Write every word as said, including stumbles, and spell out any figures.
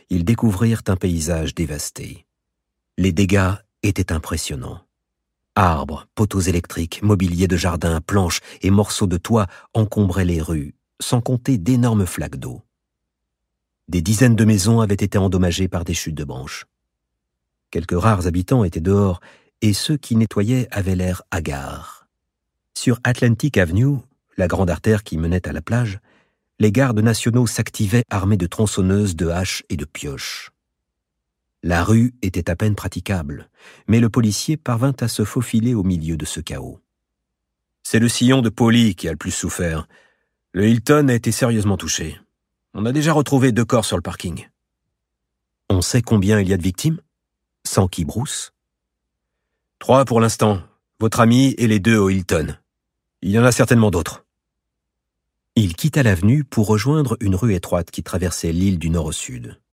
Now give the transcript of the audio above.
ils découvrirent un paysage dévasté. Les dégâts étaient impressionnants. Arbres, poteaux électriques, mobilier de jardin, planches et morceaux de toit encombraient les rues, sans compter d'énormes flaques d'eau. Des dizaines de maisons avaient été endommagées par des chutes de branches. Quelques rares habitants étaient dehors, et ceux qui nettoyaient avaient l'air hagards. Sur Atlantic Avenue, la grande artère qui menait à la plage, les gardes nationaux s'activaient armés de tronçonneuses, de haches et de pioches. La rue était à peine praticable, mais le policier parvint à se faufiler au milieu de ce chaos. C'est le sillon de Poli qui a le plus souffert. Le Hilton a été sérieusement touché. On a déjà retrouvé deux corps sur le parking. On sait combien il y a de victimes? Sankey Bruce? Trois pour l'instant, votre ami et les deux au Hilton. Il y en a certainement d'autres. Il quitta l'avenue pour rejoindre une rue étroite qui traversait l'île du nord au sud.